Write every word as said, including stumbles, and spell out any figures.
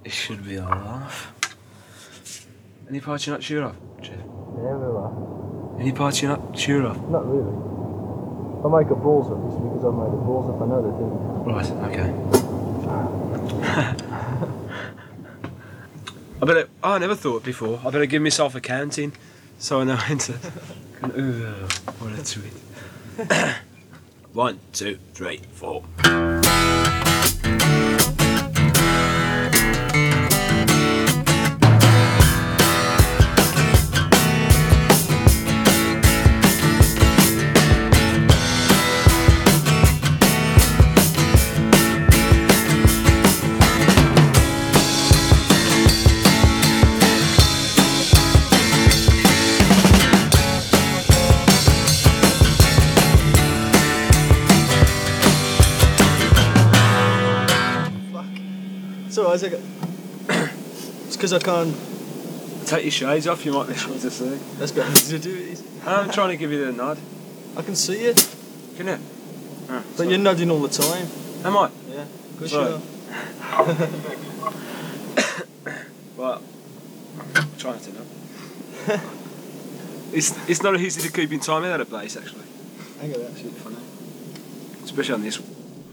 It should be a laugh. Any parts you're not sure of, Jeff? Yeah, we'll laugh. Any parts you're not sure of? Not really. I make up balls up, it's because I made up balls up, I know the thing. Right, okay. I better, oh, I never thought before. I better give myself a counting so I know when to. Ooh, what a tweet. One, two, three, four. It's alright, Isaac. It's because I can't. Take your shades off, you might be able to see. That's got nothing to do with it. I'm trying to give you the nod. I can see it, Can you? Oh, but you're nodding all the time. Am I? Yeah, good Sorry. show. Well, I'm trying to know. it's, it's not easy to keep in time in that place, actually. I get that. It's funny. Especially on this one.